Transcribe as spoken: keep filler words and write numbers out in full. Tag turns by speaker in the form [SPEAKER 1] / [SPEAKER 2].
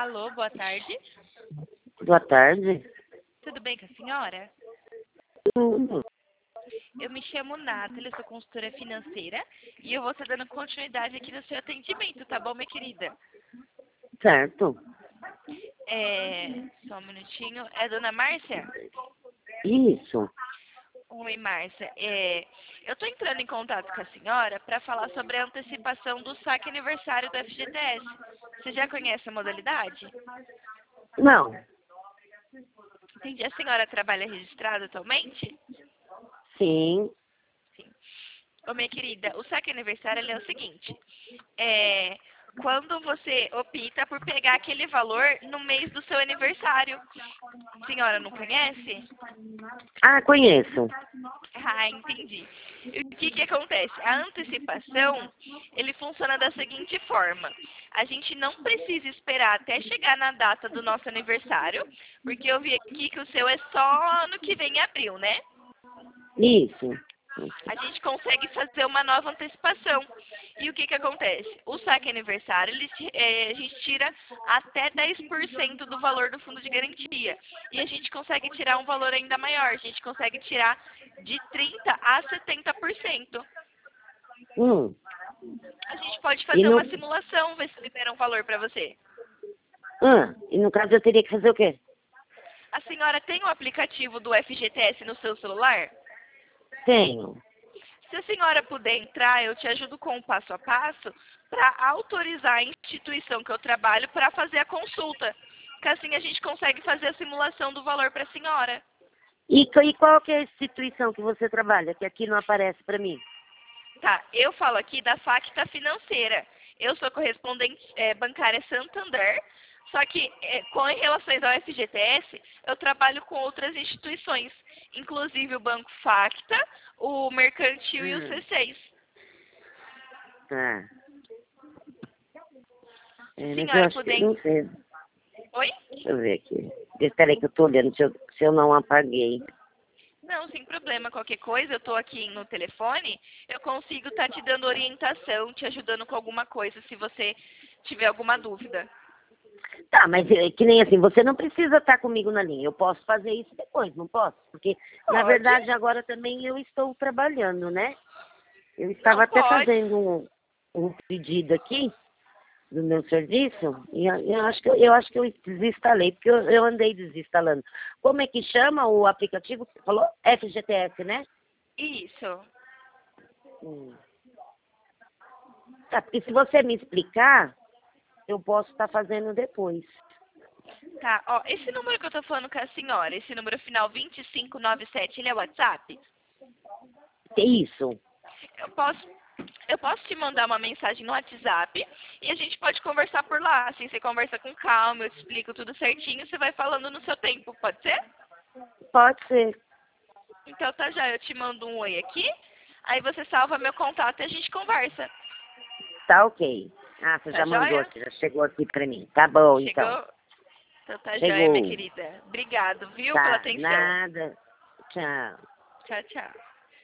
[SPEAKER 1] Alô, boa tarde.
[SPEAKER 2] Boa tarde.
[SPEAKER 1] Tudo bem com a senhora?
[SPEAKER 2] Tudo.
[SPEAKER 1] Eu me chamo Nathalie, eu sou consultora financeira e eu vou estar dando continuidade aqui no seu atendimento, tá bom, minha querida?
[SPEAKER 2] Certo.
[SPEAKER 1] É... Só um minutinho. É a dona Márcia?
[SPEAKER 2] Isso.
[SPEAKER 1] Oi, Márcia. É... Eu estou entrando em contato com a senhora para falar sobre a antecipação do saque aniversário do F G T S. Você já conhece a modalidade?
[SPEAKER 2] Não.
[SPEAKER 1] Entendi. A senhora trabalha registrada atualmente?
[SPEAKER 2] Sim.
[SPEAKER 1] Sim. Ô, minha querida, o saque aniversário ele é o seguinte. É... Quando você opta por pegar aquele valor no mês do seu aniversário. A senhora não conhece?
[SPEAKER 2] Ah, conheço.
[SPEAKER 1] Ah, entendi. E o que que acontece? A antecipação, ele funciona da seguinte forma. A gente não precisa esperar até chegar na data do nosso aniversário, porque eu vi aqui que o seu é só no que vem em abril, né?
[SPEAKER 2] Isso.
[SPEAKER 1] A gente consegue fazer uma nova antecipação. E o que que acontece? O saque aniversário, ele, é, a gente tira até dez por cento do valor do fundo de garantia. E a gente consegue tirar um valor ainda maior. A gente consegue tirar de trinta por cento a setenta por cento.
[SPEAKER 2] Hum.
[SPEAKER 1] A gente pode
[SPEAKER 2] E
[SPEAKER 1] fazer
[SPEAKER 2] no...
[SPEAKER 1] uma simulação, ver se libera um valor para você.
[SPEAKER 2] Ah, e no caso eu teria que fazer o quê?
[SPEAKER 1] A senhora tem o aplicativo do F G T S no seu celular?
[SPEAKER 2] Tenho.
[SPEAKER 1] Se a senhora puder entrar, eu te ajudo com o passo a passo para autorizar a instituição que eu trabalho para fazer a consulta. Que assim a gente consegue fazer a simulação do valor para a senhora.
[SPEAKER 2] E, co- e qual que é a instituição que você trabalha, que aqui não aparece para mim?
[SPEAKER 1] Tá, eu falo aqui da Facta Financeira. Eu sou correspondente é, bancária Santander, só que é, com em relações ao F G T S, eu trabalho com outras instituições, inclusive o Banco Facta, o Mercantil e o
[SPEAKER 2] Hum.
[SPEAKER 1] C seis.
[SPEAKER 2] Tá.
[SPEAKER 1] Se a
[SPEAKER 2] É, mas eu
[SPEAKER 1] senhora
[SPEAKER 2] acho que,
[SPEAKER 1] puder...
[SPEAKER 2] não sei.
[SPEAKER 1] Oi?
[SPEAKER 2] Deixa eu ver aqui. Espera aí que eu tô olhando se eu, se eu não apaguei.
[SPEAKER 1] Não, sem problema. Qualquer coisa, eu tô aqui no telefone, eu consigo estar te dando orientação, te ajudando com alguma coisa, se você tiver alguma dúvida.
[SPEAKER 2] Tá, mas é que nem assim, você não precisa estar comigo na linha. Eu posso fazer isso depois, não posso? Porque, na
[SPEAKER 1] Pode?
[SPEAKER 2] verdade, agora também eu estou trabalhando, né? Eu estava
[SPEAKER 1] Não,
[SPEAKER 2] até
[SPEAKER 1] pode.
[SPEAKER 2] fazendo um, um pedido aqui do meu serviço e eu, eu acho que eu, eu acho que eu desinstalei, porque eu, eu andei desinstalando. Como é que chama o aplicativo que você falou? F G T S, né?
[SPEAKER 1] Isso.
[SPEAKER 2] Hum. Tá, porque se você me explicar, eu posso estar fazendo depois.
[SPEAKER 1] Tá, ó, esse número que eu tô falando com a senhora, esse número final vinte e cinco noventa e sete, ele é WhatsApp?
[SPEAKER 2] Que isso?
[SPEAKER 1] Eu posso, eu posso te mandar uma mensagem no WhatsApp e a gente pode conversar por lá. Assim, você conversa com calma, eu te explico tudo certinho, você vai falando no seu tempo, pode ser?
[SPEAKER 2] Pode ser.
[SPEAKER 1] Então tá já, eu te mando um oi aqui, aí você salva meu contato e a gente conversa.
[SPEAKER 2] Tá ok. Ah, você
[SPEAKER 1] Tá
[SPEAKER 2] já mandou
[SPEAKER 1] joia?
[SPEAKER 2] aqui, já chegou aqui pra mim. Tá bom, então.
[SPEAKER 1] Chegou? Então tá joia, minha
[SPEAKER 2] Chegou.
[SPEAKER 1] querida. Obrigado, viu, pela
[SPEAKER 2] Tá,
[SPEAKER 1] atenção.
[SPEAKER 2] nada. Tchau.
[SPEAKER 1] Tchau, tchau.